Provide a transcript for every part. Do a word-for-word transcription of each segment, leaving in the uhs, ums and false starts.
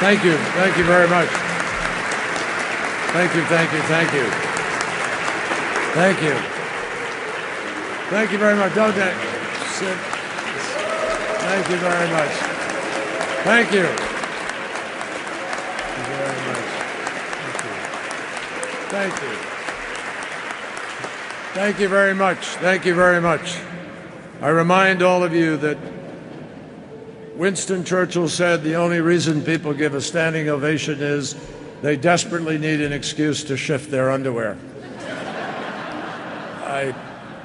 Thank you. Thank you very much. Thank you, thank you, thank you. Thank you. Thank you very much. Don't sit. Thank you very much. Thank you. Thank you very much. Thank you. Thank you. Thank you very much. Thank you very much. I remind all of you that Winston Churchill said the only reason people give a standing ovation is they desperately need an excuse to shift their underwear. I,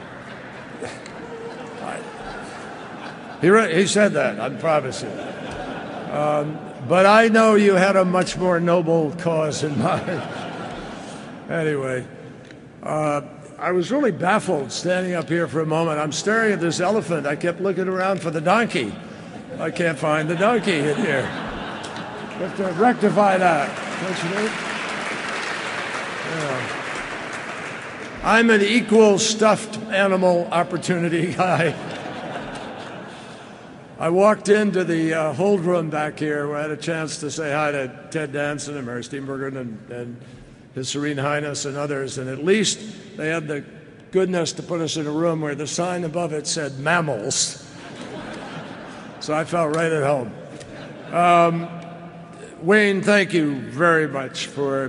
I he, re, he said that, I promise you. Um, but I know you had a much more noble cause in mind. Anyway, uh, I was really baffled standing up here for a moment. I'm staring at this elephant. I kept looking around for the donkey. I can't find the donkey in here. You have to rectify that, don't you know? Yeah. I'm an equal stuffed animal opportunity guy. I walked into the uh, hold room back here where I had a chance to say hi to Ted Danson and Mary Steenburgen and, and His Serene Highness and others, and at least they had the goodness to put us in a room where the sign above it said mammals. So I felt right at home. Um, Wayne, thank you very much for